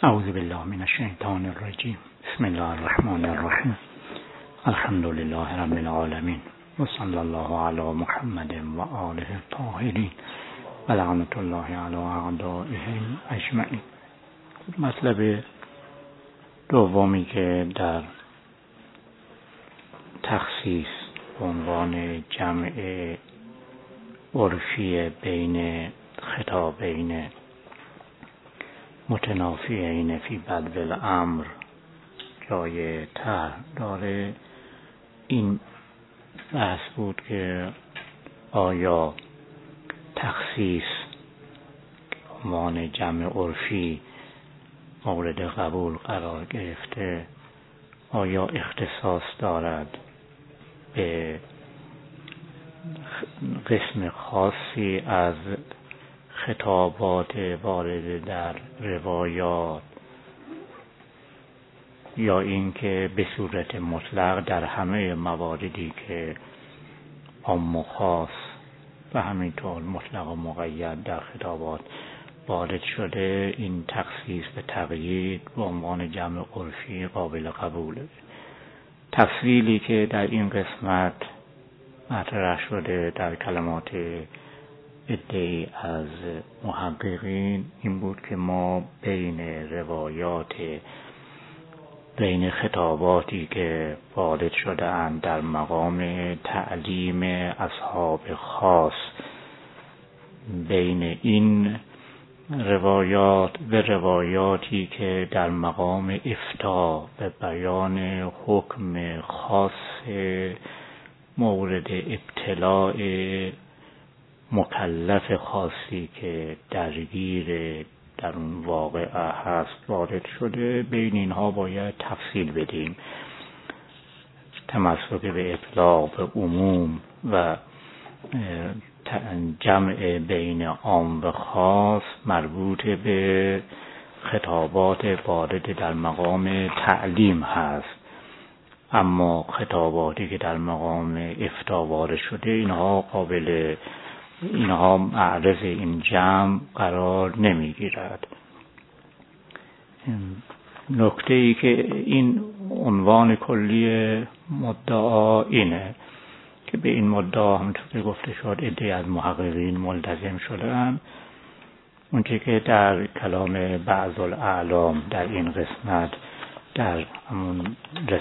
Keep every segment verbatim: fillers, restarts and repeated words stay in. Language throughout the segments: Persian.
اعوذ بالله من الشیطان الرجیم. بسم الله الرحمن الرحیم. الحمد لله رب العالمین و صلی الله علی محمد و آله الطاهرین و لعنت الله علی اعدائهم اجمعین. مطلب دومی که در تخصیص به عنوان جمع عرفی بین خطابین متنافیین فی بدو الامر جای طرح داره، این بحث بود که آیا تخصیص عنوان جمع عرفی مورد قبول قرار گرفته، آیا اختصاص دارد به قسم خاصی از خطابات وارد در روایات، یا اینکه به صورت مطلق در همه مواردی که عام و خاص و همینطور مطلق و مقید در خطابات وارد شده، این تخصیص به تقیید به عنوان جمع عرفی قابل قبوله. تفصیلی که در این قسمت مطرح شده در کلمات عده‌ای از محققین این بود که ما بین روایات بین خطاباتی که وارد شده اند در مقام تعلیم اصحاب خاص، بین این روایات و روایاتی که در مقام افتاء و بیان حکم خاص مورد ابتلاء مکلف خاصی که درگیر در اون واقعه هست وارد شده، بین اینها باید تفصیل بدیم. تمسک به اطلاق به عموم و جمع بین عام و خاص مربوط به خطابات وارد در مقام تعلیم هست، اما خطاباتی که در مقام افتاء وارد شده اینها قابل اینها معرض این جمع قرار نمیگیرد. نکته ای که این عنوان کلی مدعا اینه که به این مدعا همونطور که گفته شد عده‌ای از محققین ملتزم شدن. اونچه که در کلام بعض الاعلام در این قسمت در همون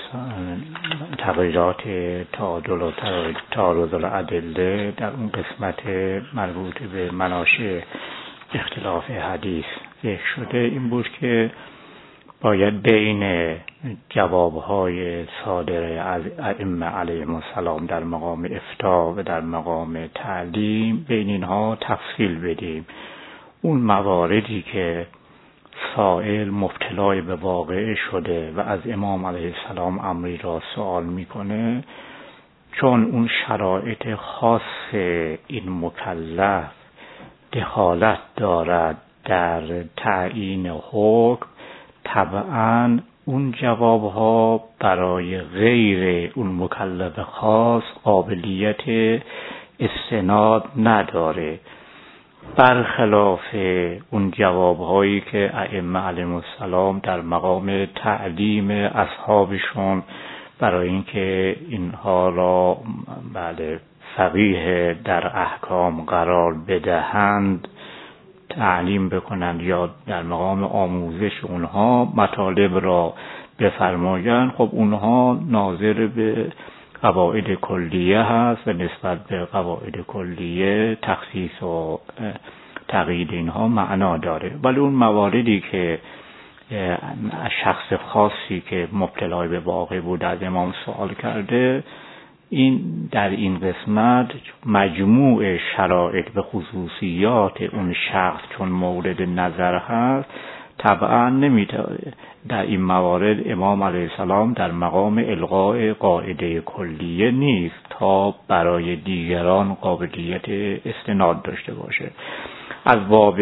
تغییرات تعادل و تعارض الادله در اون قسمت مربوط به مناشأ اختلاف حدیث ذکر شده، این بود که باید بین جوابهای صادره از ائمه علیهم السلام در مقام افتاء و در مقام تعلیم بین اینها تفصیل بدیم. اون مواردی که سائل مبتلای به واقعه شده و از امام علیه السلام امری را سوال میکنه، چون اون شرایط خاص این مکلف دخالت دارد در تعیین حکم، طبعا اون جوابها برای غیر اون مکلف خاص قابلیت استناد نداره، برخلاف اون جوابهایی که ائمه علیهم السلام در مقام تعلیم اصحابشون برای اینکه اینها را بله فقیه در احکام قرار بدهند تعلیم بکنند یا در مقام آموزش اونها مطالب را بفرمایند، خب اونها ناظر به قواعد کلیه هست و نسبت به قواعد کلیه تخصیص و تقیید اینها معنا داره. ولی اون مواردی که شخص خاصی که مبتلای به واقع بود از امام سوال کرده، این در این قسمت مجموع شرایط به خصوصیات اون شخص چون مورد نظر هست، طبعا نمیتونه در این موارد امام علیه السلام در مقام الغاء قاعده کلیه نیست تا برای دیگران قابلیت استناد داشته باشه. از باب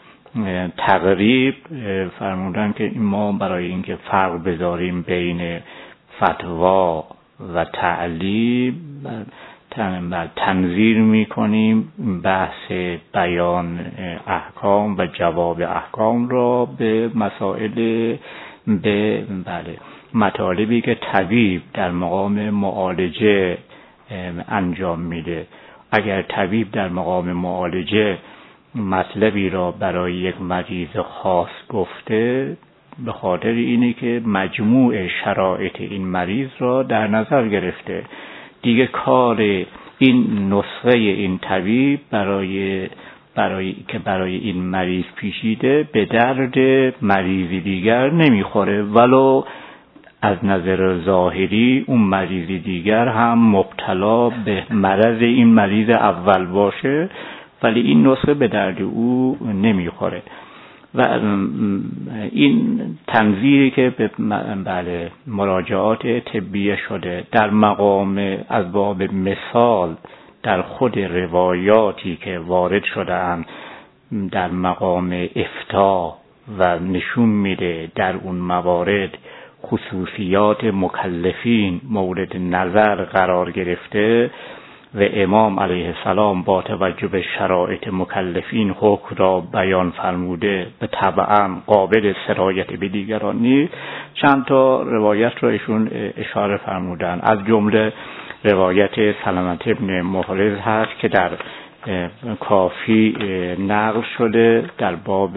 تقریب فرمودن که ما برای اینکه فرق بذاریم بین فتوا و تعلیم، تنظیر میکنیم بحث بیان احکام و جواب احکام را به مسائل به بله مطالبی که طبیب در مقام معالجه انجام میده. اگر طبیب در مقام معالجه مطلبی را برای یک مریض خاص گفته، به خاطر اینه که مجموع شرایط این مریض را در نظر گرفته. دیگه کار این نسخه این طبیب برای برای که برای این مریض پیچیده به درد مریض دیگر نمیخوره، ولو از نظر ظاهری اون مریض دیگر هم مبتلا به مرض این مریض اول باشه، ولی این نسخه به درد او نمیخوره. و این تنظیری که به بله مراجعات طبیه شده در مقام از باب مثال در خود روایاتی که وارد شده اند در مقام افتاء و نشون میده در اون موارد خصوصیات مکلفین مورد نظر قرار گرفته و امام علیه السلام با توجه به شرایط مکلفین حکم را بیان فرموده به طبعا قابل سرایت به دیگران نیست. چند تا روایت را ایشون اشاره فرمودن، از جمله روایت سلمة ابن محرز هست که در کافی نقل شده در باب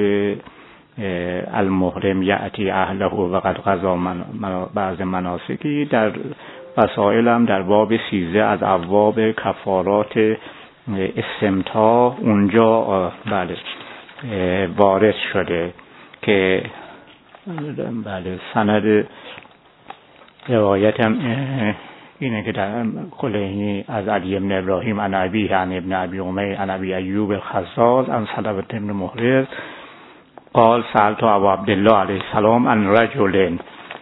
المحرم یأتی اهله و قد قضا من بعض مناسکی، در وسائل هم در باب سیزده از ابواب کفارات استمتاع اونجا بله وارد شده که بله سند روایت هم اینه که در کلینی از علی بن ابراهیم عن ابیه عن ابن ابی امیر عن ابی ایوب الخزاز عن سلمة بن محرز قال سألت ابا عبدالله علیه السلام عن رجل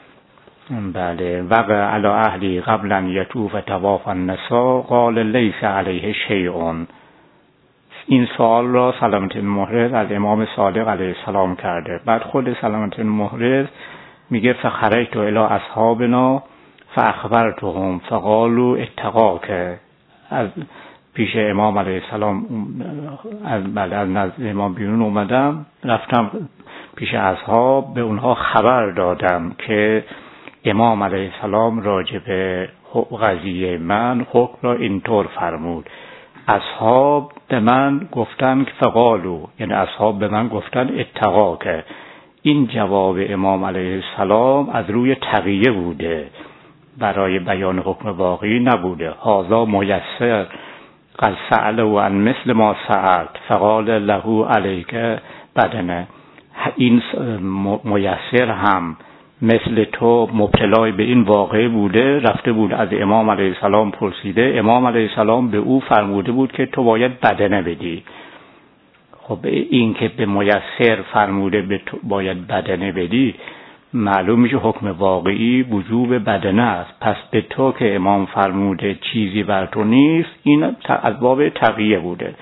بله وقع علی اهلی قبلا یطوف طواف النساء قال لیس علیه شیء. این سوال را سلمة بن محرز از امام صادق علیه السلام کرده. بعد خود سلمة بن محرز میگه فخرجت الی اصحابنا فاخبرتهم فقالوا اتقاک. از پیش امام علیه السلام از بعد از نزد امام بیرون اومدم، رفتم پیش اصحاب به اونها خبر دادم که امام علیه السلام راجع به قضیه من حکم را اینطور فرمود. اصحاب به من گفتن که فقالو، یعنی اصحاب به من گفتن اتقاک. این جواب امام علیه السلام از روی تقیه بوده، برای بیان حکم واقعی نبوده. هذا میسر قد سأل و عن مثل ما سألت فقال له علیک بدنه. این میسر هم مثل تو مبتلای به این واقعه بوده، رفته بود از امام علیه السلام پرسیده، امام علیه السلام به او فرموده بود که تو باید بدنه بدی. خب این که به میسر فرموده به تو باید بدنه بدی، معلوم میشه حکم واقعی وجوب بدنه است. پس به تو که امام فرموده چیزی بر تو نیست، این از باب تقیه بوده.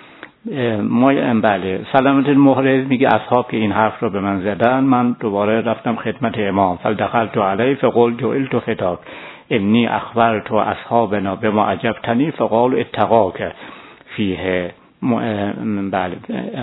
ما بله سلمة بن محرز میگه اصحاب که این حرف رو به من زدن، من دوباره رفتم خدمت امام فدخلت علیه فقلت جئلت فتاک انی اخبرت اصحابنا بما عجبتنی فقالوا اتقاک فیه. بله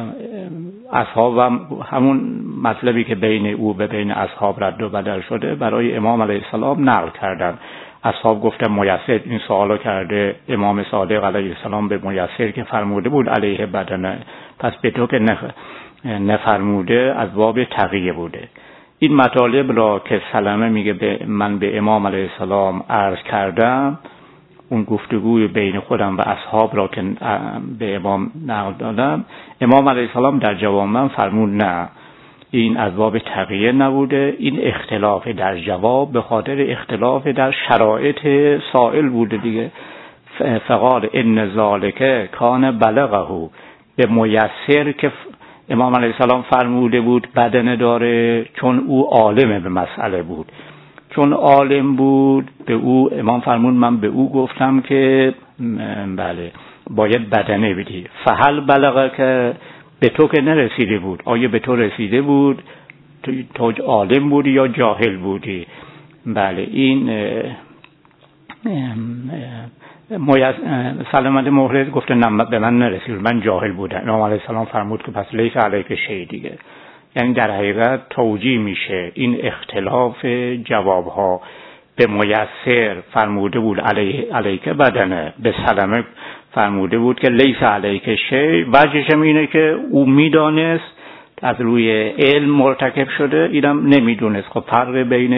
اصحاب همون مطلبی که بین او به بین اصحاب رد و بدل شده برای امام علیه السلام نقل کردن. اصحاب گفتن میسر این سوالو کرده امام صادق علیه السلام به میسر که فرموده بود علیه بدنه، پس به تو که نف... نفرموده از باب تقیه بوده. این مطالب را که سلمه میگه به من به امام علیه السلام عرض کردم، اون گفتگوی بین خودم و اصحاب را که به امام نقل دادم، امام علیه السلام در جواب من فرمود نه، این از باب تقیه نبوده، این اختلاف در جواب به خاطر اختلاف در شرایط سائل بوده دیگه. فقال ان ذالک کان بلغه، به میسر که امام علیه السلام فرموده بود بدنه داره، چون او عالم به مسئله بود، چون عالم بود به او امام فرمود من به او گفتم که بله باید بدنه بدی. فهل بلغه که به تو که نرسیده بود، آیا به تو رسیده بود تو عالم بودی یا جاهل بودی؟ بله این سلامت محرز گفته نه به من نرسید، من جاهل بودم. امام علیه السلام فرمود که پس لیس علیک شیء دیگه. یعنی در حقیقت توجیه میشه این اختلاف جوابها به میسر فرموده بود علیه علیک بدنه، به سلمه فرموده بود که لیس علیک شیء. وجهش اینه که او میدانست از روی علم مرتکب شده، اینم نمیدونست. خب فرق بین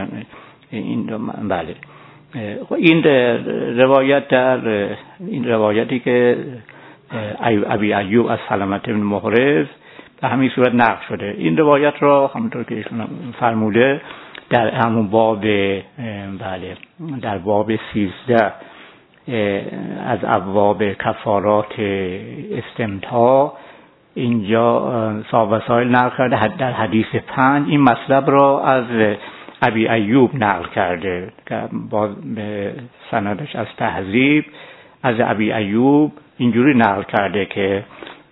این بله این روایت در این روایتی که ابی ایوب از سلمة بن محرز به همین صورت نقل شده، این روایت را همونطور که ایشون فرموده در همون باب بله در باب سیزده از ابواب کفارات استمتاع اینجا صاحب وسائل نقل کرده. در حدیث پنج این مطلب را از ابی ایوب نقل کرده که باز به سندش از تهذیب از ابی ایوب اینجوری نقل کرده که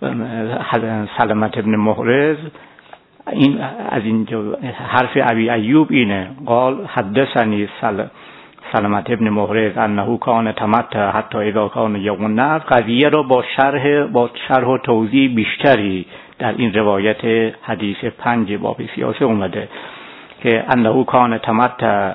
سلمة بن محرز این از اینجا حرف ابی ایوب اینه، قال حدثنی سلمة بن محرز انه کان تمتع حتی اذا کان یوم النحر. قضیه را با شرح با شرح و توضیح بیشتری در این روایت حدیث پنج باب سیاسه اومده که انه کان تمتع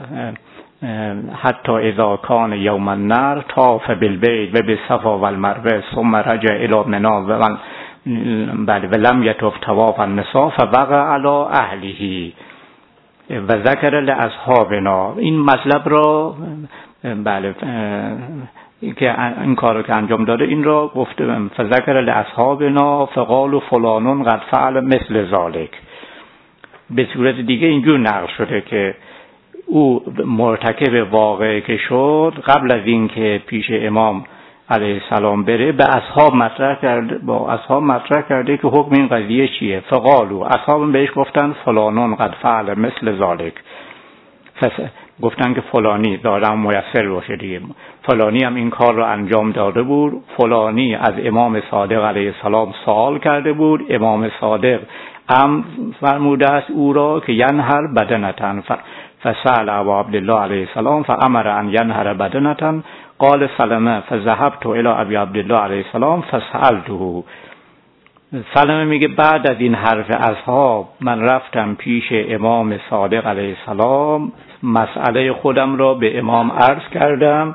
حتی اذا کان یوم النحر طاف بالبیت و بالصفا والمروه ثم رجع الی منی و بعد ولم یطف طواف النساء فوقع علی اهله و ذکر لاصحابنا. این مطلب را بله که این کارو که انجام داده این را گفته فذکر لاصحابنا فقالوا فلان قد فعل مثل ذلك. به صورت دیگه اینجور نقل شده که او مرتکب واقعه که شد قبل از اینکه پیش امام علیه السلام بره به اصحاب مطرح کرده با اصحاب مطرح کرده که حکم این قضیه چیه. فقالو اصحاب بهش گفتن فلانون قد فعل مثل ذالک، گفتن که فلانی دارم میسر باشه دیگه، فلانی هم این کار رو انجام داده بود، فلانی از امام صادق علیه السلام سوال کرده بود، امام صادق امر فرموده است او را که ینهر بدنتن فسأل ابا عبدالله علیه السلام فامر ان ینهر بدنتن قال سلمة فذهبت الى ابي عبدالله علیه السلام فسألته. سلمة میگه بعد از این حرف اصحاب من رفتم پیش امام صادق علیه السلام، مسئله خودم را به امام عرض کردم.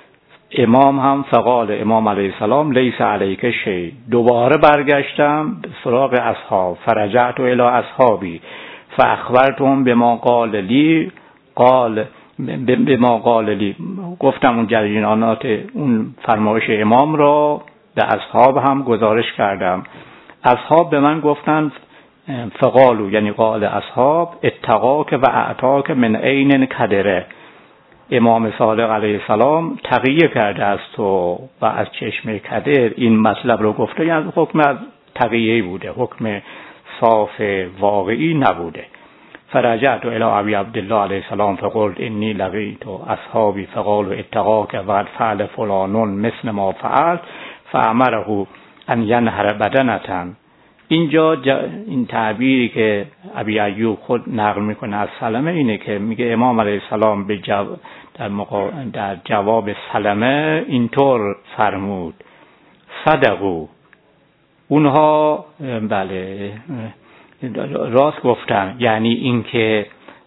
امام هم فقال امام علیه السلام لیس علیک شیء. دوباره برگشتم سراغ اصحاب فرجعت الى اصحابی فاخبرتهم بما قال لی قال بما قال لی. گفتم اون جریانات اون فرمایش امام را به اصحاب هم گزارش کردم. اصحاب به من گفتن فقالو یعنی قال اصحاب اتقاک و اعطاک من عین کدره. امام صادق علیه السلام تقیه کرده از تو و از چشم کدر این مطلب رو گفته، یعنی حکم از تقیه بوده، حکم صاف واقعی نبوده. فرجعت الى ابي عبدالله علیه السلام فقلت انی لقیت اصحابی فقالوا اتقاک و فعل فلانون مثل ما فعل فامره ان ینهر بدنتن. اینجا این تعبیری که ابی ایوب خود نقل میکنه از سلمه اینه که میگه امام علیه السلام به جو... در, مقا... در جواب سلمه اینطور فرمود صدقو، اونها بله راست گفتن، یعنی اینکه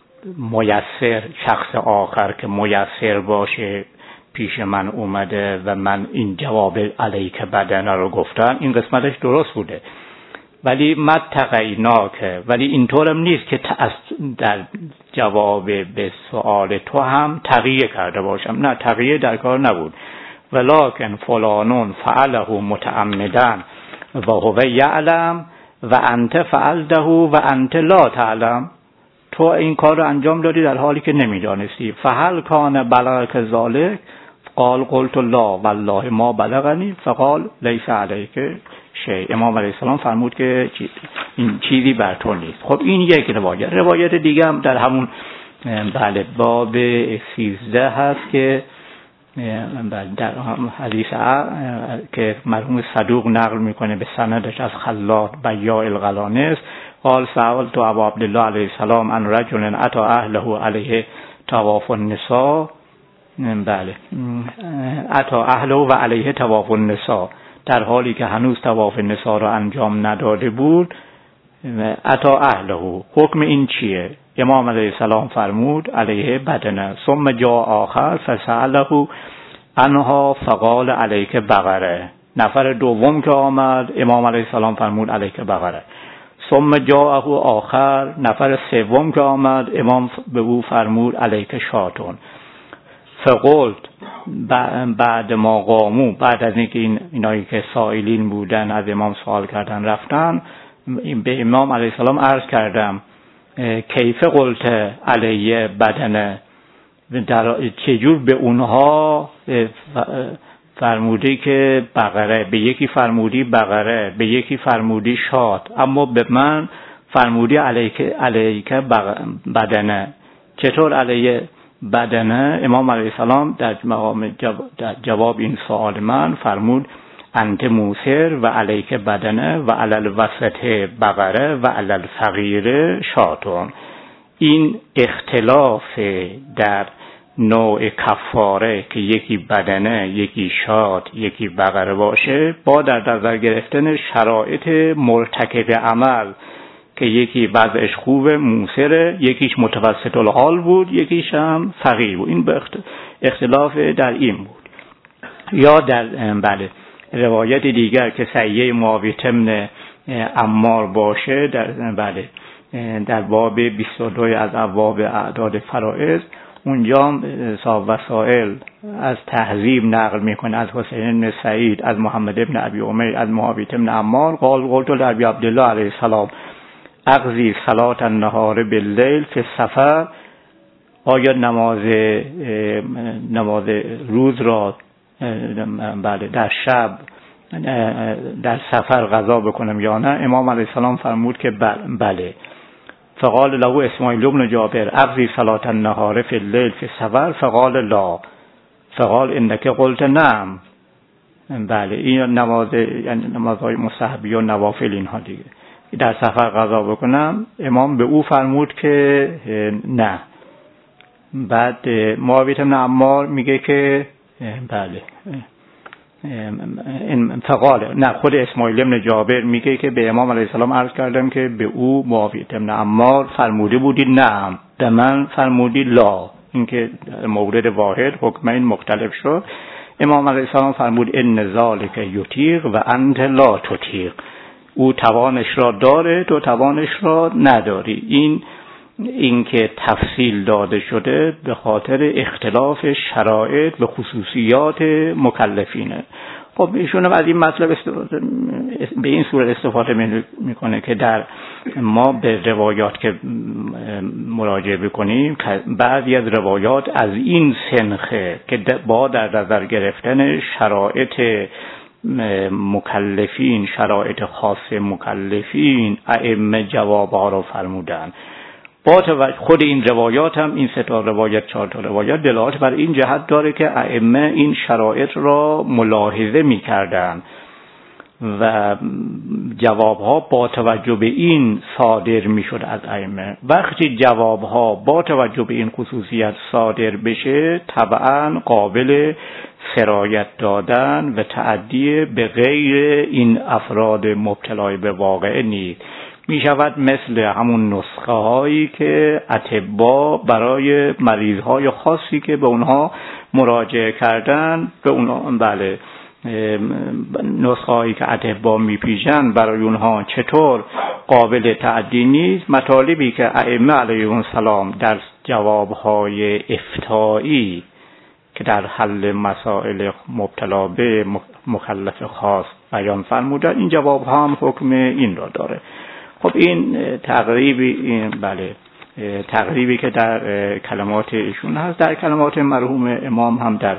میسر شخص آخر که میسر باشه پیش من اومده و من این جواب علیک بدنه رو گفتن، این قسمتش درست بوده، ولی متقیناکه، ولی اینطورم نیست که در جواب به سوال تو هم تقیه کرده باشم، نه تقیه در کار نبود. ولکن فلانون فعله متعمدن و هو یعلم و انت فعلته و انت لا تعلم. تو این کار رو انجام دادی در حالی که نمیدانستی. فهل کان بلغک ذالک قال قلت لا والله ما بلغنی فقال لیس علیک شیء. امام علیه السلام فرمود که این چیزی بر تو نیست. خب این یک روایت. روایت دیگه هم در همون بله باب سیزده هست که در حدیث که مرحوم صدوق نقل میکنه به سندش از خلاط بیاء الغلانس قال سألت ابا عبدالله علیه السلام عن رجل اتى اهله علیه طواف النساء بله اتا اهله و علیه طواف النساء، در حالی که هنوز طواف نساء را انجام نداده بود. اتا اهله، حکم این چیه؟ امام علیه السلام فرمود علیه بدنه. ثم جاء آخر فسأله عنها فقال علیک بقره. نفر دوم که آمد امام علیه السلام فرمود علیک بقره. ثم جاءه آخر، نفر سوم که آمد امام به او فرمود علیک شاتون. فقلت بعد ما قامو، بعد از اینکه این اینایی که سائلین بودن از امام سوال کردن رفتن، به امام علیه السلام عرض کردم کیف قلت علیه بدنه، در چجور به اونها فرمودی که بقره، به یکی فرمودی بقره، به یکی فرمودی شات، اما به من فرمودی علیک علیک بدنه. چطور علیه بدنه؟ امام علیه السلام در مقام در جواب این سوال من فرمود انت موسر و علیک بدنه و علل وسط بقره و علل فقیر شاتون. این اختلاف در نوع کفاره که یکی بدنه، یکی شات، یکی بقره باشه، با در نظر گرفتن شرایط مرتکب عمل که یکی وضعش خوبه موسره، یکیش متوسط الحال بود، یکیش هم فقیر بود. این اختلاف در این بود. یا در بله روایت دیگر که صحیح معاویه بن عمار باشه، در بله در باب بیست و دو از ابواب اعداد فرائض، اونجا صاحب وسائل از تهذیب نقل میکنه از حسین بن سعید، از محمد بن ابی امیر، از معاویه بن عمار قال قلت لابی عبدالله علیه السلام اقضی صلات النهار باللیل فی السفر، آیا نماز نماز روز را بله در شب در سفر قضا بکنم یا نه؟ امام علیه السلام فرمود که بله. فقال له اسماعیل بن جابر اقضی صلات النهار فی اللیل فی السفر، فقال لا، فقال انک قلت نعم. بله این نماز، یعنی نمازهای مستحبی و نوافل اینها دیگه، در سفر قضا بکنم. امام به او فرمود که نه. بعد معاویه بن عمار میگه که بله فقال، نه خود اسماعیل بن جابر میگه که به امام علیه السلام عرض کردم که به او معاویه بن عمار فرموده بودی نه، به من فرمودی لا. این که مورد واحد حکمین مختلف شد. امام علیه السلام فرمود ان ذالک یطیق و انت لا تطیق، او توانش را داره، تو توانش را نداری. این این که تفصیل داده شده به خاطر اختلاف شرایط و خصوصیات مکلفینه. خب ایشون از این مطلب استفاده به این صورت استفاده میکنه که در ما به روایات که مراجعه بکنیم، بعضی از روایات از این سنخه که با در نظر گرفتن شرایط مکلفین، شرایط خاص مکلفین، ائمه جوابها رو فرمودن. با خود این روایات هم، این سه تا روایت، چهار تا روایت دلالت بر این جهت داره که ائمه این شرایط را ملاحظه می‌کردن و جوابها با توجه به این صادر میشد از ائمه. وقتی جوابها با توجه به این خصوصیت صادر بشه، طبعا قابل سرایت دادن و تعدی به غیر این افراد مبتلای به واقعه نیست. می شود مثل همون نسخه هایی که اطباء برای مریض های خاصی که به اونها مراجعه کردن، به اونها بله نسخه هایی که اطباء می پیشن برای اونها چطور قابل تعدی نیست، مطالبی که ائمه علیهم السلام در جوابهای افتایی که در حل مسائل مبتلا به مکلف خاص بیان فرمودن، این جواب ها هم حکم این را داره. خب این تقریبی این بله تقریبی که در کلمات ایشون هست، در کلمات مرحوم امام هم در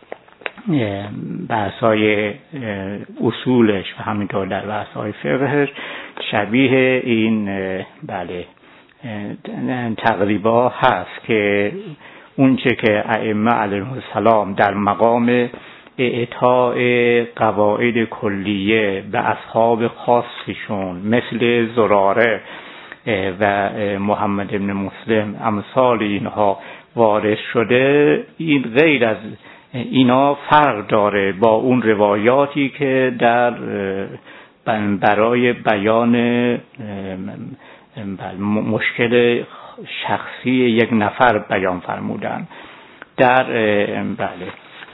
بحث‌های اصولش و همینطور در بحث‌های فقهش شبیه این بله تقریبا هست که اونچه که ائمه علیهم السلام در مقام اعطاء قواعد کلیه به اصحاب خاصشون مثل زراره و محمد ابن مسلم امثال اینها وارد شده این غیر از اینا فرق داره با اون روایاتی که در برای بیان مشکل شخصی یک نفر بیان فرمودن. در بله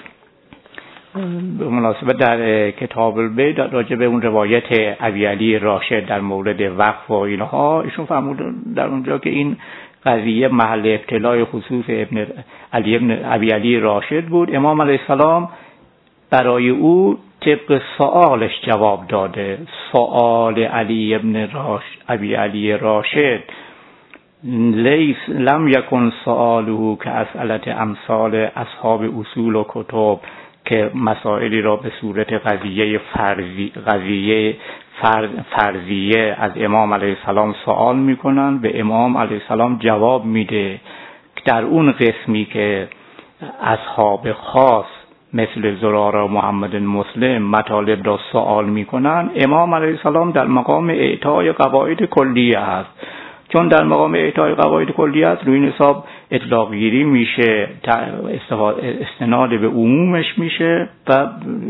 به مناسبت در کتاب البیع راجع به اون روایت ابی علی راشد در مورد وقف و اینها ایشون فرمودن در اونجا که این قضیه محل ابتلای خصوص ابن علی ابن ابی علی راشد بود. امام علیه السلام برای او طبق سوالش جواب داده. سوال علی ابن راش ابی علی راشد لیس لم یکن سؤاله که اسئلت امثال اصحاب اصول و کتب که مسائلی را به صورت قضیه فرضی قضیه فرض فرضیه از امام علیه السلام سوال میکنن و امام علیه السلام جواب میده. در اون قسمی که اصحاب خاص مثل زراره و محمد مسلم مطالب را سوال میکنن، امام علیه السلام در مقام اعطای قواعد کلیه است. چون در مقام اعطای قواعد کلیه است، روی این حساب اطلاق گیری میشه، استناد به عمومش میشه و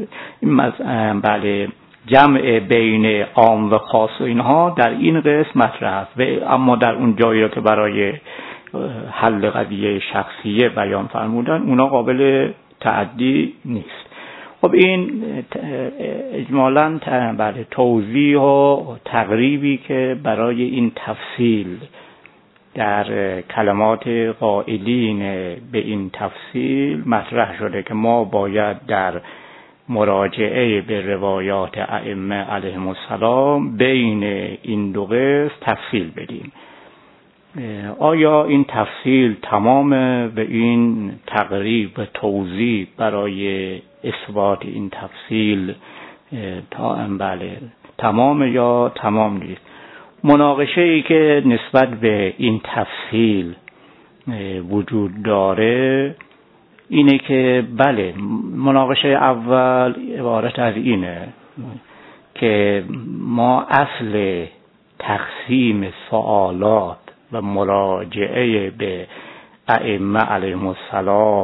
بله جمع بین عام و خاص و اینها در این قسم مطرح است. و اما در اون جایی که برای حل قضیه شخصیه بیان فرمودن، اونا قابل تعدی نیست. خب این اجمالاً بله توضیح و تقریبی که برای این تفصیل در کلمات قائلین به این تفصیل مطرح شده که ما باید در مراجعه به روایات ائمه علیهم السلام بین این دو قسم تفصیل بدیم. آیا این تفصیل تمامه و این تقریب و توضیح برای اثبات این تفصیل تا بله تمام یا تمام نیست؟ مناقشه ای که نسبت به این تفصیل وجود داره اینه که بله مناقشه اول عبارت از اینه که ما اصل تقسیم سوالات و مراجعه به ائمه علیهم السلام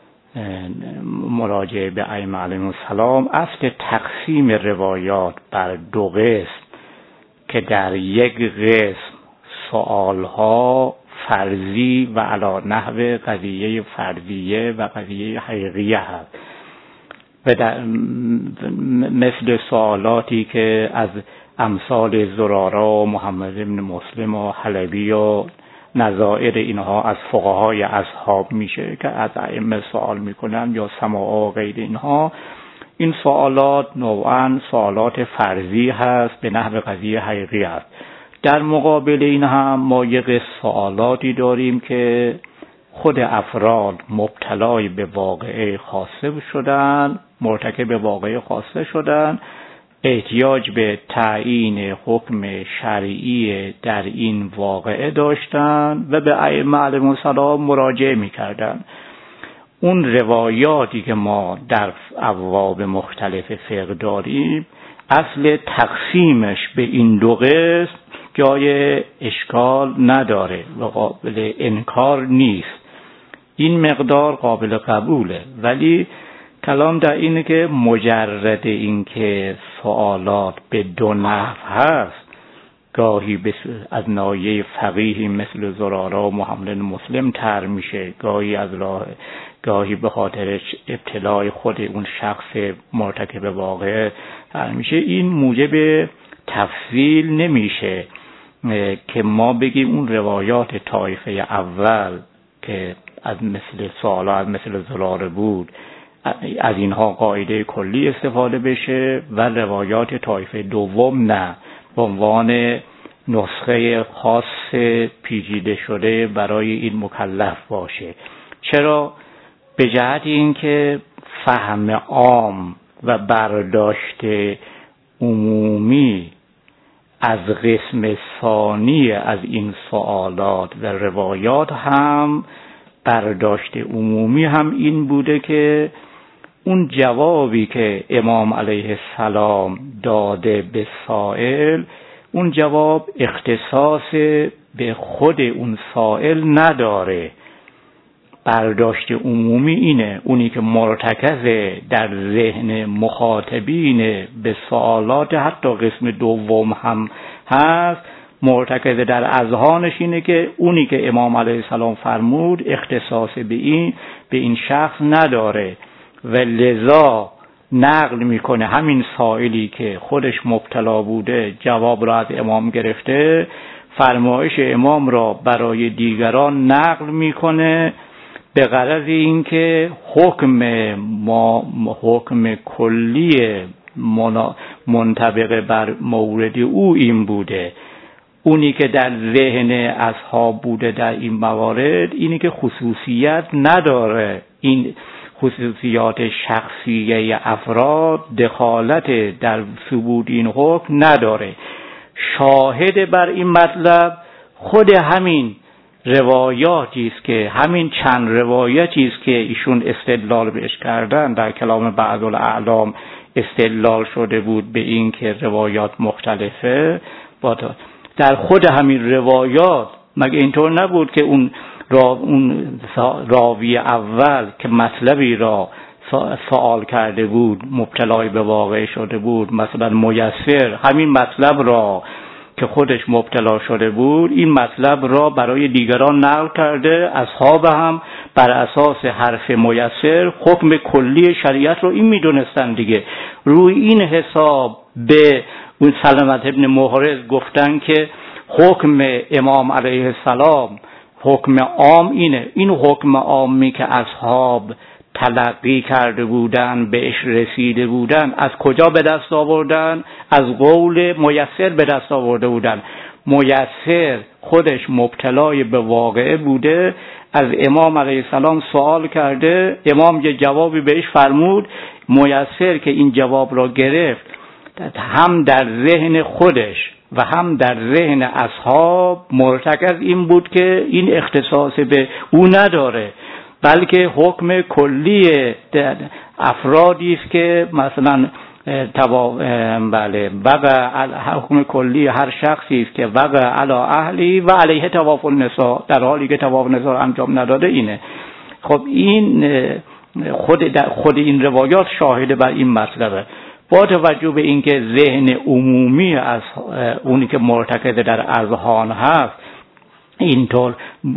مراجعه به ائمه علیهم السلام اصل تقسیم روایات بر دو قسم که در یک قسم سوالها فرضی و علی نحو قضیه فرضیه و قضیه حقیقیه هست و در مثل سوالاتی که از امثال زراره و محمد بن مسلم و حلبی و نظائر اینها از فقهای اصحاب میشه که از ائمه سوال میکنن یا سماع و غیر اینها. این سوالات نوعاً سوالات فرضی هست به نحو قضیه حقیقی است. در مقابل این هم ما یک سوالاتی داریم که خود افراد مبتلای به واقعه خاصه شدن، مرتکب به واقعه خاصه شدن، احتیاج به تعیین حکم شرعی در این واقعه داشتن و به ائمه علیهم السلام مراجعه می‌کردن. اون روایاتی که ما در ابواب مختلف فقه داریم اصل تقسیمش به این دو قسم جای اشکال نداره و قابل انکار نیست. این مقدار قابل قبوله، ولی کلام در اینه که مجرد این که سوالات به دو نحو هست، گاهی از ناحیه فقیهی مثل زراره و محمد مسلم تر میشه، گاهی از راه گاهی به خاطر ابتلای خود اون شخص مرتکب واقع تر میشه. این موجب تفصیل نمیشه که ما بگیم اون روایات طایفه اول که از مثل سوالات مثل زراره بود از اینها قاعده کلی استفاده بشه و روایات طایفه دوم نه، به عنوان نسخه خاص پیچیده شده برای این مکلف باشه. چرا؟ به جهت اینکه فهم عام و برداشت عمومی از قسم ثانی از این سوالات و روایات هم برداشت عمومی هم این بوده که اون جوابی که امام علیه السلام داده به سائل، اون جواب اختصاص به خود اون سائل نداره، برداشت عمومی اینه، اونی که مرتکز در ذهن مخاطبین به سوالات حتی قسم دوم هم هست، مرتکز در اذهانش اینه که اونی که امام علیه السلام فرمود اختصاص به این به این شخص نداره و لذا نقل میکنه همین سائلی که خودش مبتلا بوده جواب را از امام گرفته، فرمایش امام را برای دیگران نقل میکنه به غرض اینکه حکم ما حکم کلی منطبق بر مورد او این بوده. اونی که در ذهن اصحاب بوده در این موارد اینی که خصوصیت نداره، این خصوصیات شخصیه افراد دخالت در ثبوت این حکم نداره. شاهد بر این مطلب خود همین روایاتی است که همین چند روایتی است که ایشون استدلال بهش کردن، در کلام بعض الاعلام استدلال شده بود به این که روایات مختلفه. در خود همین روایات مگه اینطور نبود که اون را اون راوی اول که مطلبی را سوال کرده بود مبتلای به واقع شده بود، مثلا میسر همین مطلب را که خودش مبتلا شده بود این مطلب را برای دیگران نقل کرده، اصحاب هم بر اساس حرف میسر حکم کلی شریعت رو این میدونستن دیگه. روی این حساب به اون سلمت ابن محرز گفتن که حکم امام علیه السلام حکم عام اینه، این حکم عامی که اصحاب تلقی کرده بودن بهش رسیده بودن از کجا به دست آوردن؟ از قول میسر به دست آورده بودن. میسر خودش مبتلای به واقعه بوده، از امام علیه السلام سوال کرده، امام یه جوابی بهش فرمود، میسر که این جواب را گرفت هم در ذهن خودش و هم در ذهن اصحاب مرتکز این بود که این اختصاص به او نداره، بلکه حکم کلی افرادی است که مثلا توا بله وقع حکم کلی هر شخصی است که وقع علی اهلی و علیه طواف النساء، در حالی که طواف النساء انجام نداده اینه. خب این خود خود این روایات شاهد بر این مطلبه. با توجه به اینکه ذهن عمومی از اونی که مرتکز در اذهان هست اینطور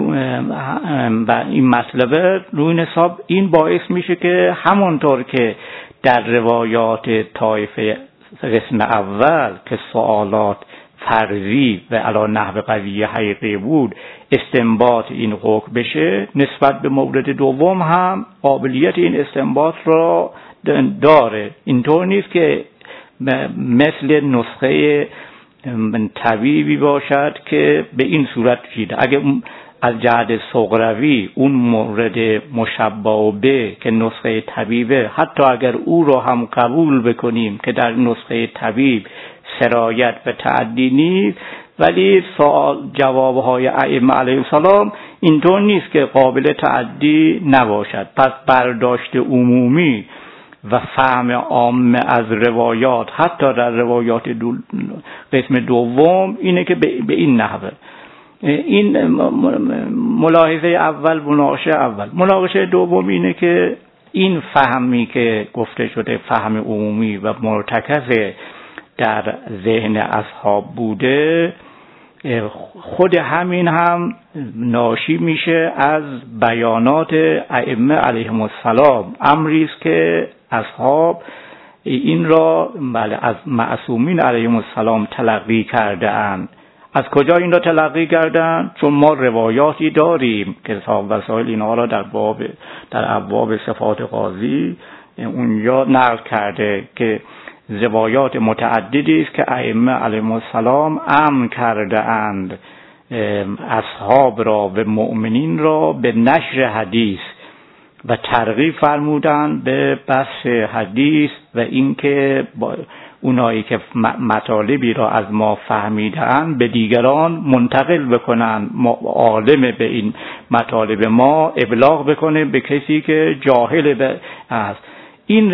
و این مطلبه، روی این حساب این باعث میشه که همونطور که در روایات طایفه قسم اول که سوالات فرضی و علی نحو قضیه حقیقی بود استنباط این حکم بشه، نسبت به مورد دوم هم قابلیت این استنباط را داره. اینطور نیست که مثل نسخه طبیبی باشد که به این صورت چیده. اگه از جهت سغروی اون مورد مشبه به که نسخه طبیبه، حتی اگر او رو هم قبول بکنیم که در نسخه طبیب سرایت به تعدی نیست، ولی سوال جوابهای ائمه علیهم السلام اینطور نیست که قابل تعدی نباشد. پس برداشت عمومی و فهم عام از روایات حتی در روایات دو قسم دوم اینه که به این نحوه. این ملاحظه اول، مناقشه اول. مناقشه دوم اینه که این فهمی که گفته شده فهم عمومی و مرتکز در ذهن اصحاب بوده، خود همین هم ناشی میشه از بیانات ائمه علیهم السلام، امری است که اصحاب این را بله از معصومین علیهم السلام تلقی کرده اند. از کجا این را تلقی کردن؟ چون ما روایاتی داریم که صاحب وسائل اینها را در باب در ابواب صفات قاضی اونجا نقل کرده که روایات متعددی است که ائمه علیهم السلام امر کرده اند اصحاب را و مؤمنین را به نشر حدیث و ترغیب فرمودند به بحث حدیث و اینکه اونایی که مطالبی را از ما فهمیدند به دیگران منتقل بکنند، عالم به این مطالب ما ابلاغ بکنه به کسی که جاهل است. این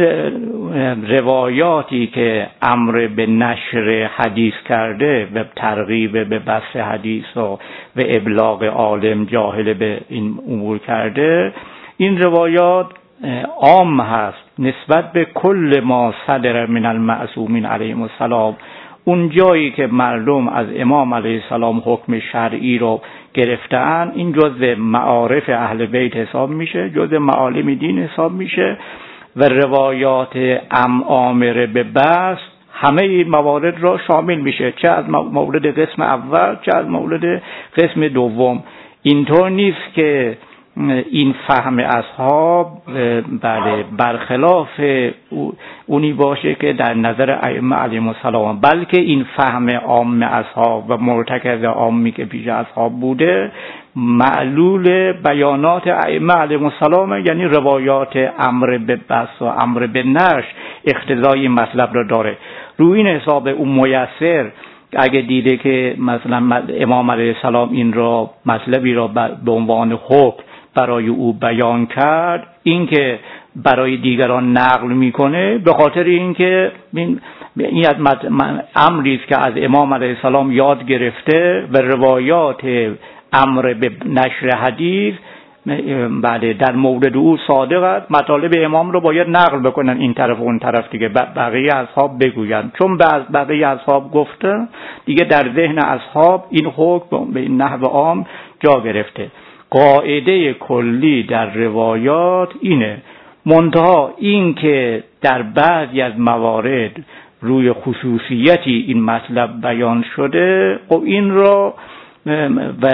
روایاتی که امر به نشر حدیث کرده و ترغیب به بحث حدیث و و ابلاغ عالم جاهل به این امور کرده، این روایات عام هست نسبت به کل ما صدر من المعصومین علیهم السلام. اون جایی که مردم از امام علیه السلام حکم شرعی رو گرفتن، این جزء معارف اهل بیت حساب میشه، جزء معالم دین حساب میشه و روایات ام آمره به بس همه این موارد را شامل میشه، چه از مورد قسم اول چه از مورد قسم دوم. اینطور نیست که این فهم اصحاب بله برخلاف اونی باشه که در نظر ائمه علیهم السلام، بلکه این فهم عام اصحاب و مرتکز عامی که پیش اصحاب بوده معلول بیانات ائمه علیهم السلام، یعنی روایات امر به بس و امر به نشر اقتضای این مطلب را داره. روی این حساب اون میسر اگه دیده که مثلا امام علیه السلام این را مطلبی را به عنوان حکم برای او بیان کرد، این که برای دیگران نقل میکنه به خاطر اینکه این این امری است که از امام علیه السلام یاد گرفته و روایات امر به نشر حدیث بله در مورد او صادق است، مطالب امام رو باید نقل بکنن این طرف و اون طرف دیگه، بقیه اصحاب بگوین. چون بقیه اصحاب گفته دیگه در ذهن اصحاب این حکم به این نحو عام جا گرفته. قاعده کلی در روایات اینه، منتها این که در بعضی از موارد روی خصوصیتی این مطلب بیان شده و این را و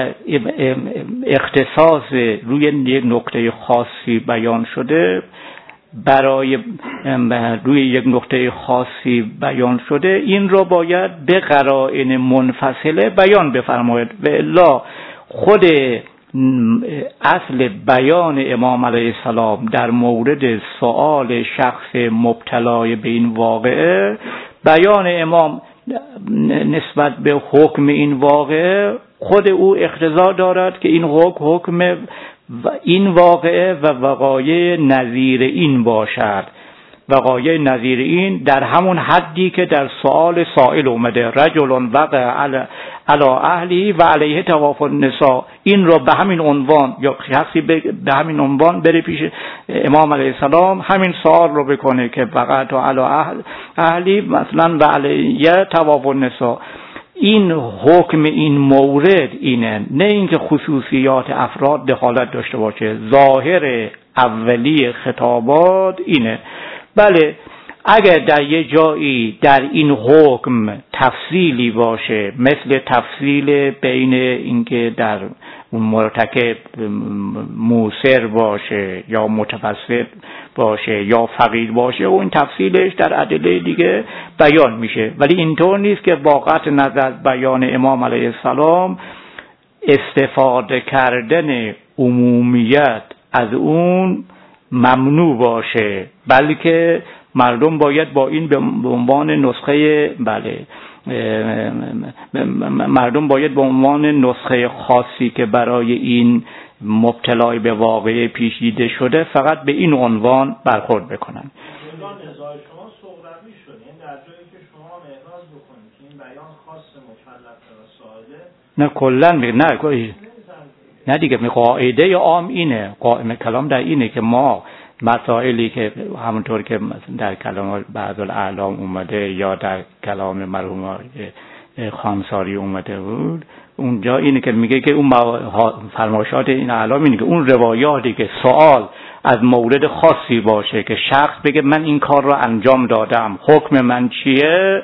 اختصاص روی یک نقطه خاصی بیان شده، برای روی یک نقطه خاصی بیان شده، این را باید به قرائن منفصله بیان بفرماید و الا خود اصل بیان امام علیه السلام در مورد سؤال شخص مبتلای به این واقعه، بیان امام نسبت به حکم این واقعه خود او اقتضا دارد که این حکم حکم این واقعه و وقایع نظیر این باشد. وقایع نظیر این در همون حدی که در سؤال سائل اومده، رجل وقع علی اهلی و علیه طواف النساء، این را به همین عنوان یا شخصی به همین عنوان بره پیش امام علیه السلام همین سوال رو بکنه که وقعت علی اهل اهلی مثلا و علیه طواف النساء، این حکم این مورد اینه، نه اینکه خصوصیات افراد دخالت داشته باشه. ظاهر اولی خطابات اینه. بله اگر در یه جایی در این حکم تفصیلی باشه، مثل تفصیل بین اینکه در مرتکب موسر باشه یا متوسط باشه یا فقیر باشه و این تفصیلش در ادله دیگه بیان میشه، ولی اینطور نیست که واقعا نظر بیان امام علیه السلام استفاده کردن عمومیت از اون ممنوع باشه، بلکه مردم باید با این به عنوان نسخه بله مردم باید به عنوان نسخه خاصی که برای این مبتلای به واقعه پیچیده شده فقط به این عنوان برخورد بکنن. شما صغروی شد، یعنی در جایی که شما اعتراض بکنید که این بیان خاص مکلف و ساده، نه کلا نه نه دیگه قاعده عام اینه، قائم کلام در اینه که ما مسائلی که همونطور که در کلام بعض الاعلام اومده یا در کلام مرحوم خانساری اومده بود، اونجا اینه که میگه که اون فرمایشات این اعلام اینه که اون روایاتی که سوال از مورد خاصی باشه که شخص بگه من این کار رو انجام دادم، حکم من چیه،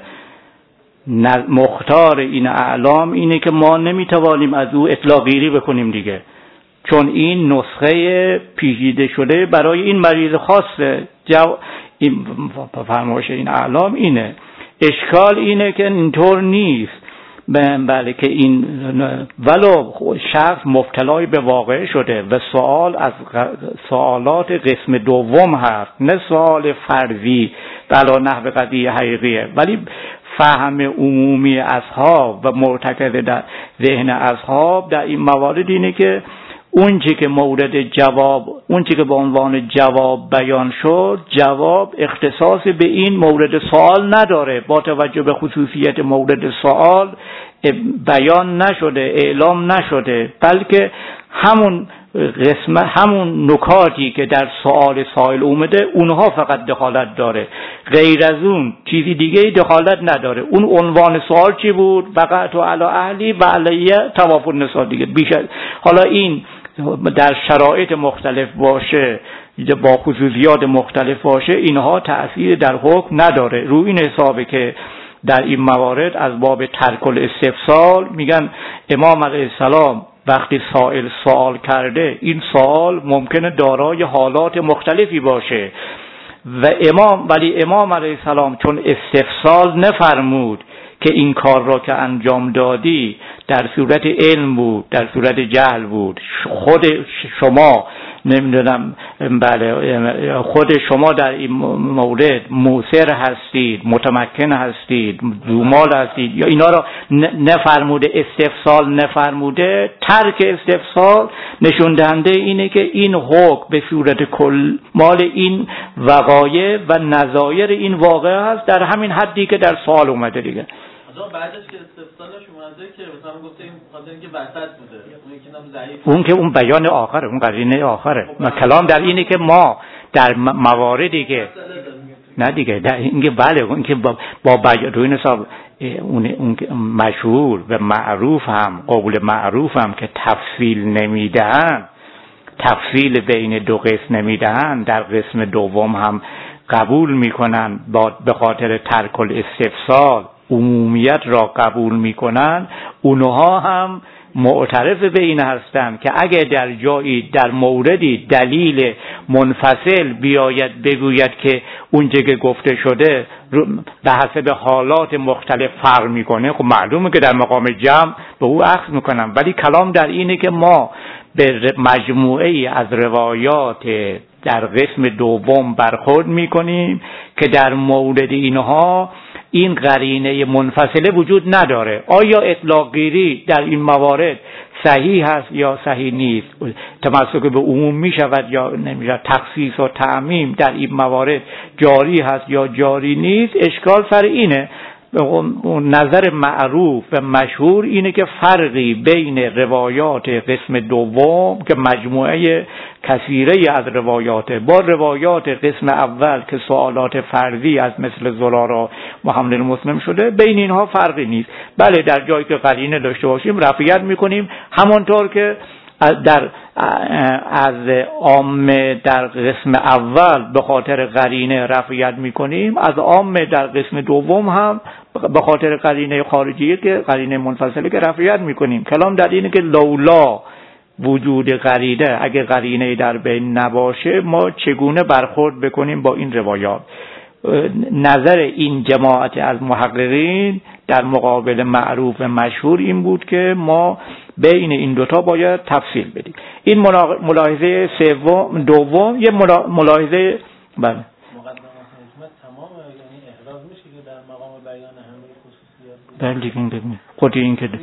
مختار این اعلام اینه که ما نمیتوانیم از او اطلاق گیری بکنیم دیگه، چون این نسخه پیچیده شده برای این مریض خاصه. جو... این فرمایش این اعلام اینه. اشکال اینه که اینطور نیست، بله که این ولو شخص مبتلای به واقع شده و سوال از سوالات قسم دوم هست، نه سوال فرضی بلا نحو قضیه حقیقیه، ولی فهم عمومی اصحاب و مرتکز در ذهن اصحاب در این موارد اینه که اون چی که مورد جواب، اون چی که به عنوان جواب بیان شد، جواب اختصاص به این مورد سوال نداره، با توجه به خصوصیت مورد سوال بیان نشده، اعلام نشده، بلکه همون قسمت، همون نکاتی که در سوال سائل اومده اونها فقط دخالت داره، غیر از اون چیزی دیگه دخالت نداره. اون عنوان سوال چی بود؟ وقعت علی اهلی و علیه طواف النساء دیگه. بیشتر حالا این در شرایط مختلف باشه، با خصوصیات مختلف باشه، اینها تأثیر در حکم نداره. روی این حسابه که در این موارد از باب ترک الاستفسال میگن امام علیه السلام وقتی سائل سوال کرده، این سوال ممکنه دارای حالات مختلفی باشه و امام ولی امام علیه السلام چون استفسال نفرمود که این کار را که انجام دادی در صورت علم بود، در صورت جهل بود، خود شما نمیدونم بله خود شما در این مورد موثر هستید، متمکن هستید، دومال هستید، یا اینا را نفرموده، استفسال نفرموده. ترک استفسال نشون دهنده اینه که این حکم به صورت کل مال این وقایع و نظایر این واقعه هست در همین حدی که در سوال اومده دیگه. بعدش که استفسالش اومده که مثلا گفته این خاطر اینکه وسط بوده، اون یکی نام ضعیف، اون که اون بیان آخره، اون قرینه آخره. ما کلام در اینه که ما در مواردی که نه دیگه در اینکه بله اون که با, با بیان روی حساب اون اون مشهور و معروف هم قول معروف هم که تفصیل نمیدهن، تفصیل بین دو قسم نمیدهن، در قسم دوم هم قبول میکنن با به خاطر ترک الاستفسال عمومیت را قبول میکنن، اونها هم معترف به این هستند که اگه در جایی در موردی دلیل منفصل بیاید بگوید که اونچه که گفته شده به حسب حالات مختلف فرق میکنه، خب معلومه که در مقام جمع به او اخذ میکنن. ولی کلام در اینه که ما به مجموعه ای از روایات در قسم دوم برخورد میکنیم که در مورد اینها این قرینه منفصله وجود نداره. آیا اطلاق گیری در این موارد صحیح هست یا صحیح نیست، تمسک به عموم می شود یا نمی شود، تخصیص و تعمیم در این موارد جاری هست یا جاری نیست، اشکال سر اینه. نظر معروف و مشهور اینه که فرقی بین روایات قسم دوم که مجموعه کثیره از روایات با روایات قسم اول که سوالات فردی از مثل زلارا و حمل مسلم شده، بین اینها فرقی نیست. بله در جایی که قرینه داشته باشیم رفعیت میکنیم، همانطور که در از عامه در قسم اول به خاطر قرینه رفعیت میکنیم، از عامه در قسم دوم هم به خاطر قرینه خارجی که قرینه منفصله که رفعیت میکنیم. کلام در اینه که لولا وجود قرینه، اگه قرینه در بین نباشه، ما چگونه برخورد بکنیم با این روایات. نظر این جماعت از محققین در مقابل معروف و مشهور این بود که ما بین این دوتا باید تفصیل بدیم. این ملاحظه سوم دوم یه ملاحظه بله بله دیگه خود این که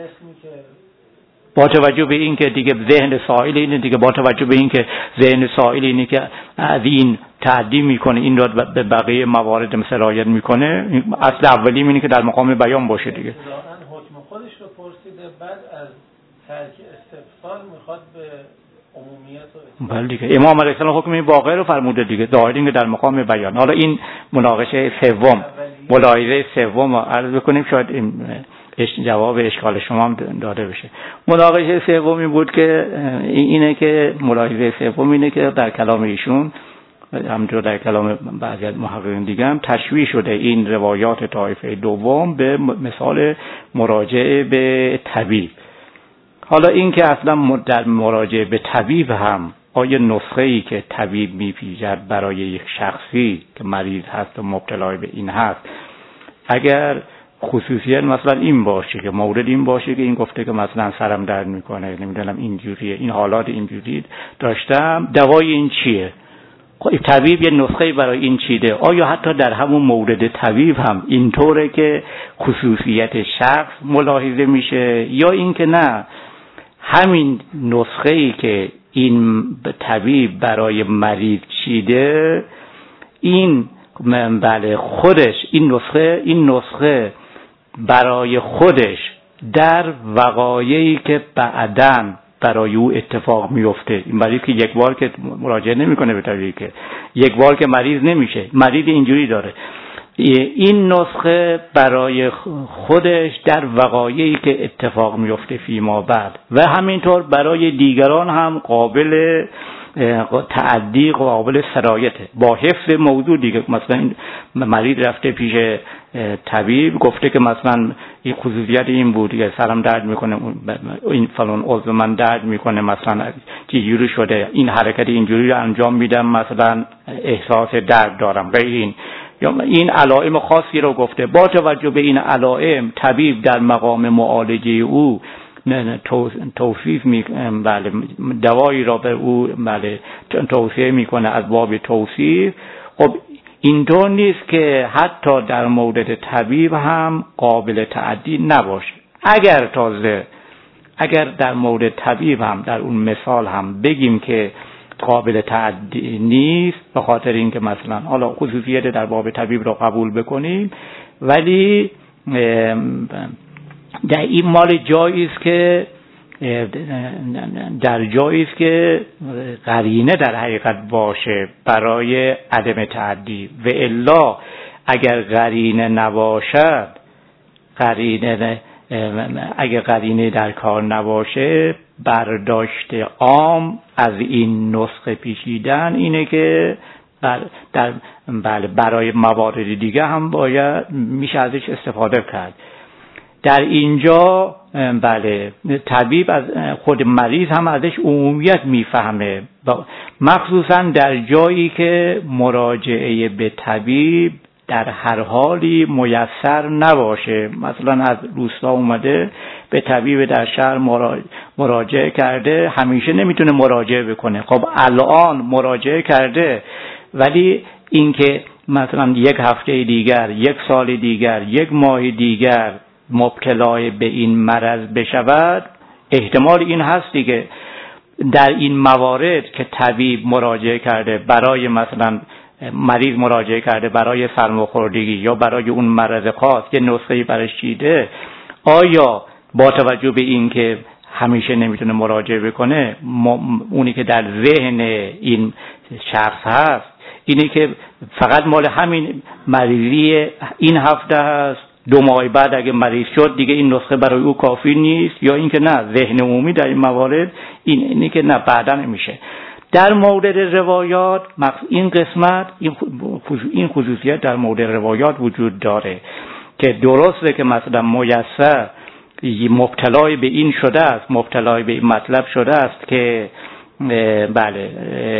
با توجه به این که دیگه ذهن سائل اینه دیگه، با توجه به این که ذهن سائل اینه که از این تعدی میکنه، این را به بقیه موارد سرایت میکنه، اصل اولی اینه که در مقام بیان باشه دیگه. حکم خودش رو پرسیده، بعد از ترک استفسال میخواد به عمومیت و بله دیگه امام علیه السلام حکم این واقعه رو فرموده دیگه، ظاهر اینه در مقام بیان. حالا این مناقشه سوم، ملاحظه سوم رو عرض بکنیم، شاید این جواب اشکال شما هم داده بشه. مناقشه سومی بود که اینه که ملاحظه سوم اینه که در کلام ایشون همونطور در کلام بعضی از محققین دیگه هم تشویح شده این روایات طایفه دوم به مثال مراجعه به طبیب. حالا این که اصلا در مراجعه به طبیب هم آیا نسخه‌ای که طبیب می‌پیچد برای یک شخصی که مریض هست و مبتلا به این هست، اگر خصوصیت مثلا این باشه که مورد این باشه که این گفته که مثلا سرم درد میکنه، نمیدونم اینجوریه، این حالات اینجوری داشتم، دوای این چیه؟ طبیب یه نسخه برای این چیده. آیا حتی در همون مورد طبیب هم اینطوره که خصوصیت شخص ملاحظه میشه، یا این که نه همین نسخه ای که این طبیب برای مریض چیده، این بله خودش این نسخه این نسخه برای خودش در وقایعی که بعداً برای او اتفاق میفته، این مریض که یک بار که مراجعه نمیکنه به طبیبی، که یک بار که مریض نمیشه، مریض اینجوری داره، این نسخه برای خودش در وقایعی که اتفاق میفته فیما بعد، و همینطور برای دیگران هم قابل تعدی، قابل سرایته با حفظ موضوع دیگه. مثلا این مریض رفته پیش طبیب، گفته که مثلا این خصوصیت این بود که سرم درد میکنه، این فلان عضو من درد میکنه، مثلا چجوری شده، این حرکت اینجوری رو انجام میدم، مثلا احساس درد دارم، غیر این یا این علائم خاصی رو گفته. با توجه به این علائم طبیب در مقام معالجه او توصیف می بله دوایی را به او بله توصیه میکنه از باب توصیف. خب اینطور نیست که حتی در مورد طبیب هم قابل تعدی نباشه. اگر تازه اگر در مورد طبیب هم در اون مثال هم بگیم که قابل تعدی نیست، به خاطر اینکه مثلا حالا خصوصیت در باب طبیب را قبول بکنیم، ولی در این مال جایی است که در جایی است که قرینه در حقیقت باشه برای عدم تعدی، و الا اگر قرینه نباشد، قرینه اگر قرینه در کار نباشه، برداشت عام از این نسخه پیچیدن اینه که بر در بله برای موارد دیگه هم باید میشه ازش استفاده کرد. در اینجا بله طبیب از خود مریض هم ازش عمومیت میفهمه، مخصوصا در جایی که مراجعه به طبیب در هر حالی میسر نباشه. مثلا از روستا اومده به طبیب در شهر مراجعه کرده، همیشه نمیتونه مراجعه بکنه. خب الان مراجعه کرده، ولی اینکه مثلا یک هفته دیگر، یک سال دیگر، یک ماه دیگر مبتلا به این مرض بشود، احتمال این هست دیگه. در این موارد که طبیب مراجعه کرده برای مثلا مریض مراجعه کرده برای سرماخوردگی یا برای اون مرض خاص که نسخه‌ای برش چیده، آیا با توجه به این که همیشه نمیتونه مراجعه بکنه، اونی که در ذهن این شخص هست اینه که فقط مال همین مریضی این هفته هست، دو ماه بعد اگه مریض شد دیگه این نسخه برای او کافی نیست، یا اینکه نه، ذهن عمومی در این موارد این اینه که نه، بعدا نمیشه. در مورد روایات این قسمت این خصوصیت در مورد روایات وجود داره که درسته که مثلا میسر مبتلای به این شده است، مبتلای به این مطلب شده است که بله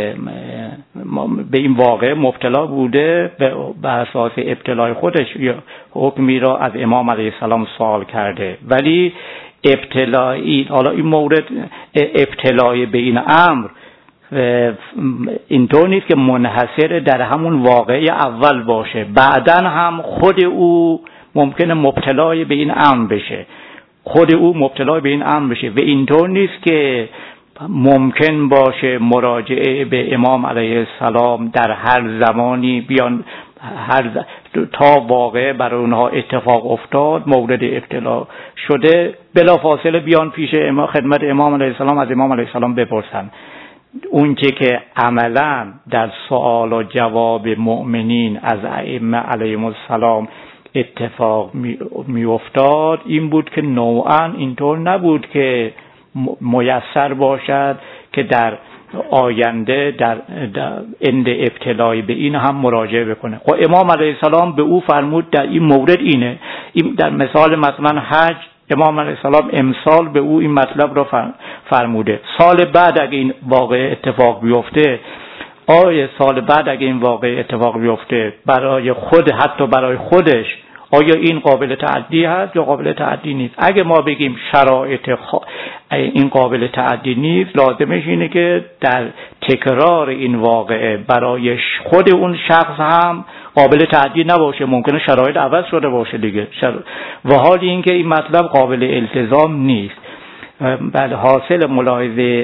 به این واقع مبتلا بوده، به اساس ابتلای خودش حکمی را از امام علیه السلام سوال کرده، ولی ابتلای حالا این مورد ابتلای به این امر اینطور نیست که منحصر در همون واقعه اول باشه، بعدن هم خود او ممکنه مبتلای به این امر بشه، خود او مبتلای به این امر بشه، و اینطور نیست که ممکن باشه مراجعه به امام علیه السلام در هر زمانی بیان، هر ز... تا واقع برای اونها اتفاق افتاد، مورد ابتلا شده، بلا فاصله بیان پیش امام، خدمت امام علیه السلام، از امام علیه السلام بپرسن. اون چه که عملا در سوال و جواب مؤمنین از ائمه علیهم السلام اتفاق می... می افتاد این بود که نوعا اینطور نبود که میسر باشد که در آینده در اند ابتلای به این هم مراجعه بکنه. خب امام علیه السلام به او فرمود در این مورد اینه، این در مثال مثلا حج امام علیه السلام امسال به او این مطلب را فرموده. سال بعد اگه این واقع اتفاق بیفته، آیا سال بعد اگه این واقع اتفاق بیفته برای خود، حتی برای خودش، آیا این قابل تعدی هست یا قابل تعدی نیست؟ اگه ما بگیم شرایط خ... این قابل تعدی نیست، لازمش اینه که در تکرار این واقعه برای خود اون شخص هم قابل تعدی نباشه، ممکنه شرایط عوض شده باشه دیگه، شر... و حالی اینکه این مطلب قابل التزام نیست. بعد حاصل ملاحظه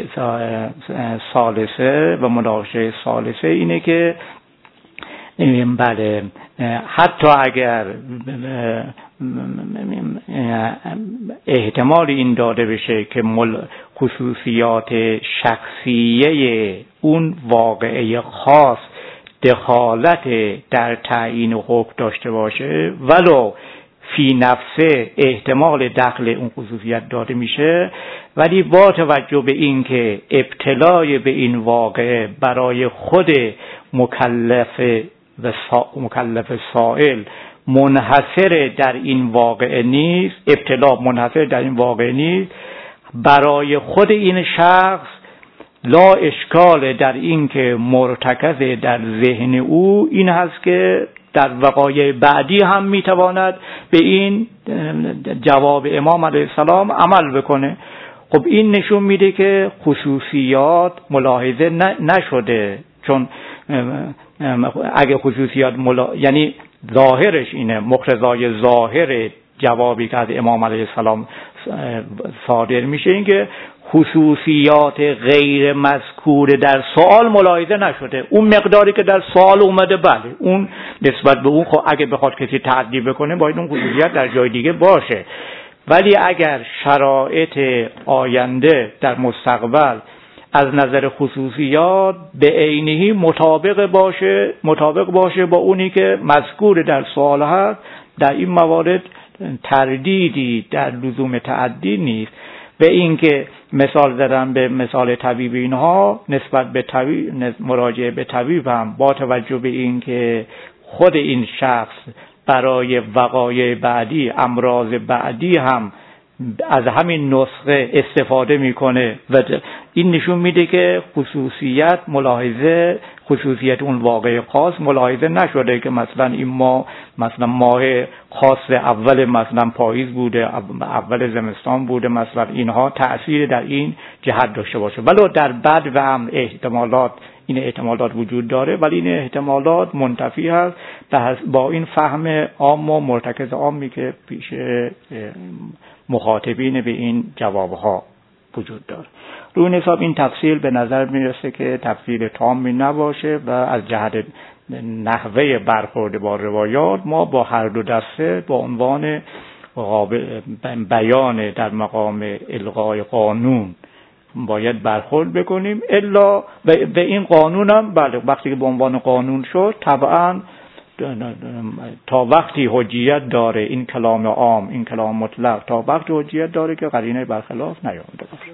ثالثه و مناقشه ثالثه اینه که بله حتی اگر احتمال این داده بشه که خصوصیات شخصیه اون واقعه خاص دخالت در تعیین حکم داشته باشه، ولو فی نفسه احتمال دخل اون خصوصیت داده میشه، ولی با توجه به این که ابتلای به این واقعه برای خود مکلف و مکلف سائل منحصر در این واقعه نیست، ابتلا منحصر در این واقعه نیست، برای خود این شخص لا اشکال در این که مرتکز در ذهن او این هست که در وقایع بعدی هم میتواند به این جواب امام علیه السلام عمل بکنه. خب این نشون میده که خصوصیات ملاحظه نشده، چون اگه خصوصیات ملا... یعنی ظاهرش اینه، مقتضای ظاهر جوابی که از امام علیه السلام صادر میشه این که خصوصیات غیر مذکور در سوال ملاحظه نشده. اون مقداری که در سوال اومده بله اون نسبت به اون خب اگه بخواد کسی تعدی بکنه باید اون خصوصیت در جای دیگه باشه، ولی اگر شرایط آینده در مستقبل از نظر خصوصیات به عینه مطابق باشه مطابق باشه با اونی که مذکور در سوال هست، در این موارد تردیدی در لزوم تعدی نیست. به این که مثال زدن به مثال طبیب اینها نسبت به طبیب، مراجعه به طبیب هم با توجه به این که خود این شخص برای وقایع بعدی امراض بعدی هم از همین نسخه استفاده میکنه و این نشون میده که خصوصیت ملاحظه خصوصیت اون واقع خاص ملاحظه نشده که مثلا این ماه مثلا ماه خاص اول مثلا پاییز بوده، اول زمستان بوده، مثلا اینها تأثیر در این جهت داشته باشه. ولی در بعد و هم احتمالات این احتمالات وجود داره، ولی این احتمالات منتفی هست با این فهم عام و مرتکز عامی که پیش مخاطبین به این جوابها وجود داره. روی این حساب این تفصیل به نظر میرسه که تفصیل تامی نباشه و از جهت نحوه برخورد با روایات ما با هر دو دسته با عنوان بیان در مقام الغای قانون باید برخورد بکنیم، الا به این قانون هم بله وقتی که به عنوان قانون شد طبعا تا وقتی حجیت داره این کلام عام این کلام مطلق تا وقتی حجیت داره که قرینه برخلاف نیامده باشه.